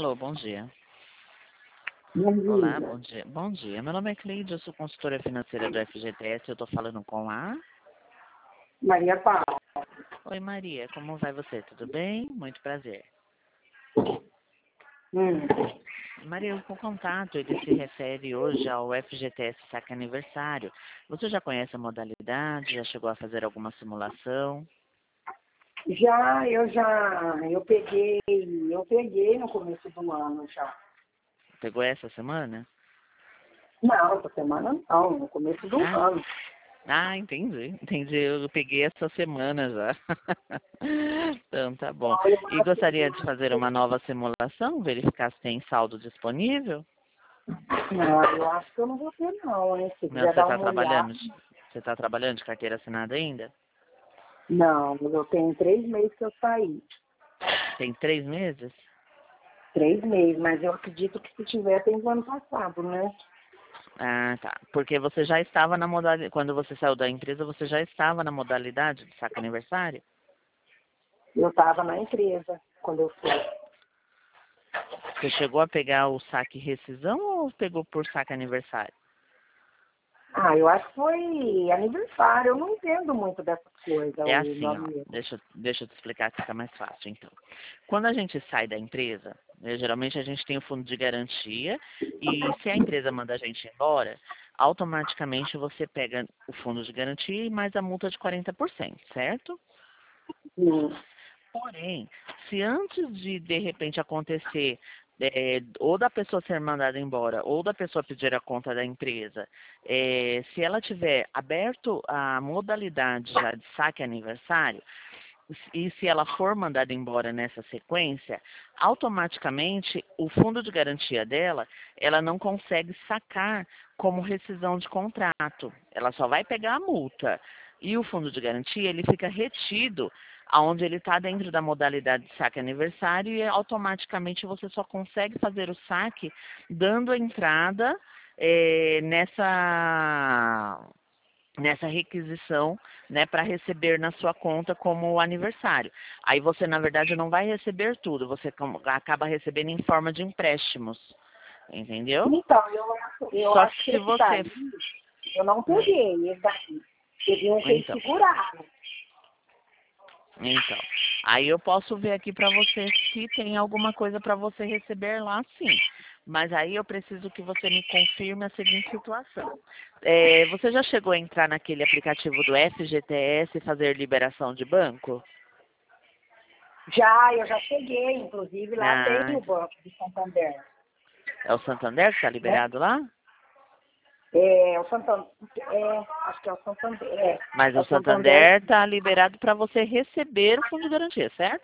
Alô, bom dia. Bom Olá, dia. bom dia. Bom dia. Meu nome é Cleide, eu sou consultora financeira do FGTS. Eu estou falando com a... Maria Paula. Oi, Maria. Como vai você? Tudo bem? Muito prazer. Hum. Maria, o contato, ele se refere hoje ao FGTS Saque Aniversário. Você já conhece a modalidade? Já chegou a fazer alguma simulação? Eu peguei no começo do ano já. Pegou essa semana? Não, essa semana não, no começo do Ah, ano. entendi. Eu peguei essa semana já. Então, tá bom. Não, eu E acho gostaria de fazer uma nova simulação, verificar se tem saldo disponível? eu acho que eu não vou ter não, hein? Se Não, quiser dar uma olhada. você está trabalhando de carteira assinada ainda? Não, eu tenho 3 meses que eu saí. Tem 3 meses? 3 meses, mas eu acredito que se tiver tem do ano passado, né? Ah, tá. Porque você já estava na modalidade, quando você saiu da empresa, você já estava na modalidade de saque aniversário? Eu estava na empresa quando eu fui. Você chegou a pegar o saque rescisão ou pegou por saque aniversário? Ah, eu acho que foi aniversário. Eu não entendo muito dessas coisas, É o meu assim, ó, amigo. deixa eu te explicar que fica mais fácil, então. Quando a gente sai da empresa, geralmente a gente tem o fundo de garantia e se a empresa manda a gente embora, automaticamente você pega o fundo de garantia e mais a multa de 40%, certo? Hum. Porém, se antes de repente acontecer ou da pessoa ser mandada embora ou da pessoa pedir a conta da empresa, se ela tiver aberto a modalidade já de saque aniversário, e se ela for mandada embora nessa sequência, automaticamente o fundo de garantia dela, ela não consegue sacar como rescisão de contrato. Ela só vai pegar a multa. E o fundo de garantia, ele fica retido aonde ele está dentro da modalidade de saque aniversário e automaticamente você só consegue fazer o saque dando entrada nessa requisição, né, para receber na sua conta como aniversário. Aí você, na verdade, não vai receber tudo, você acaba recebendo em forma de empréstimos, entendeu? Então, eu Só que acho que se esse daí, você... eu não Hum, peguei esse daí. Deviam ter então, segurado. então. Aí eu posso ver aqui para você se tem alguma coisa para você receber lá, sim. Mas aí eu preciso que você me confirme a seguinte situação. Você já chegou a entrar naquele aplicativo do FGTS e fazer liberação de banco? Já, eu já cheguei, inclusive lá tem Ah, o Banco de Santander. é o Santander que está Né? liberado lá? É, o Santander, acho que é o Santander. Mas É o o Santander. Santander está liberado para você receber o fundo de garantia, certo?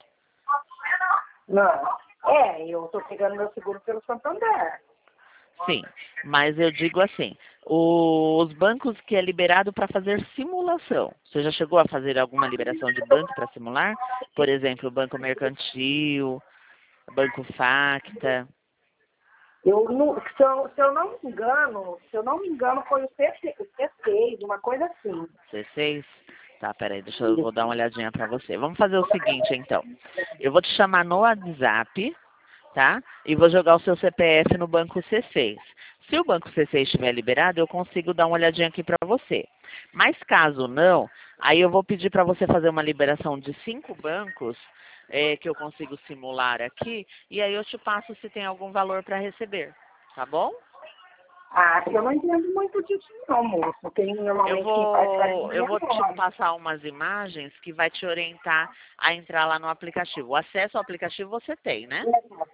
Não. Eu estou pegando meu seguro pelo Santander. Sim, mas eu digo assim, os bancos que é liberado para fazer simulação. Você já chegou a fazer alguma liberação de banco para simular? Por exemplo, Banco Mercantil, Banco Facta, Eu não, se eu não me engano, foi o C6, uma coisa assim. C6? Tá, peraí, vou dar uma olhadinha para você. Vamos fazer o seguinte, então. Eu vou te chamar no WhatsApp, tá? E vou jogar o seu CPF no banco C6. Se o banco C6 estiver liberado, eu consigo dar uma olhadinha aqui para você. Mas caso não, aí eu vou pedir para você fazer uma liberação de 5 bancos que eu consigo simular aqui, e aí eu te passo se tem algum valor para receber, tá bom? Ah, eu não entendo muito disso não, moço. Normalmente quem faz pra mim Eu é vou te agora. passar umas imagens que vai te orientar a entrar lá no aplicativo. O acesso ao aplicativo você tem, né?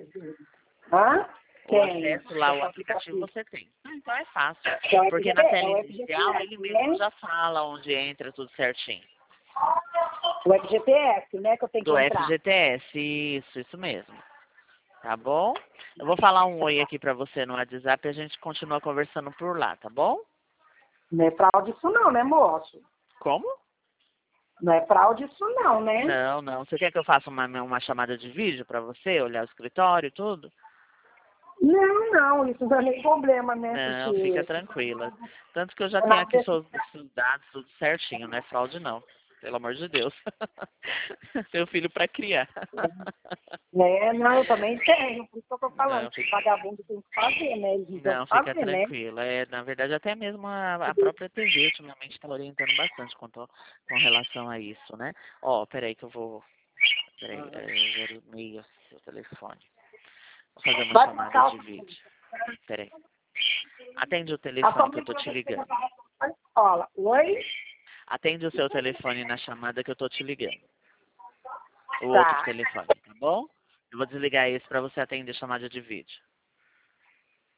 Hã? O Tem. acesso lá ao aplicativo você tem. Então é fácil. É o Porque na tela é o inicial ele FGTS, mesmo né? já fala onde entra tudo certinho. O FGTS, né, que eu tenho que Do entrar. FGTS, isso mesmo. Tá bom? Eu vou falar um oi aqui pra você no WhatsApp e a gente continua conversando por lá, tá bom? Não é fraude isso não, né, moço? Como? Não é fraude isso não, né? Não, não. Você quer que eu faça uma chamada de vídeo pra você, olhar o escritório e tudo? Não, isso não é nem problema, né? Não, fica Porque tranquila. Tanto que eu já eu tenho não aqui preciso. seus dados tudo certinho, não é fraude não. Pelo amor de Deus. Tenho filho para criar. Não, eu também tenho, por isso que eu tô falando, Não, que vagabundo tem que fazer, né? Eles vão não, fica fazer, né? tranquila. Na verdade, até mesmo a própria TV ultimamente está orientando bastante com relação a isso, né? Ó, peraí que eu vou... Peraí, 06, seu telefone. Vou fazer uma Vai chamada buscar de vídeo. Peraí. Atende o a sua telefone que eu mãe tô vai te ver que você ligando. vai para a escola. Oi? Atende o seu telefone na chamada que eu tô te ligando. O outro Tá. telefone, tá bom? Eu vou desligar esse para você atender chamada de vídeo.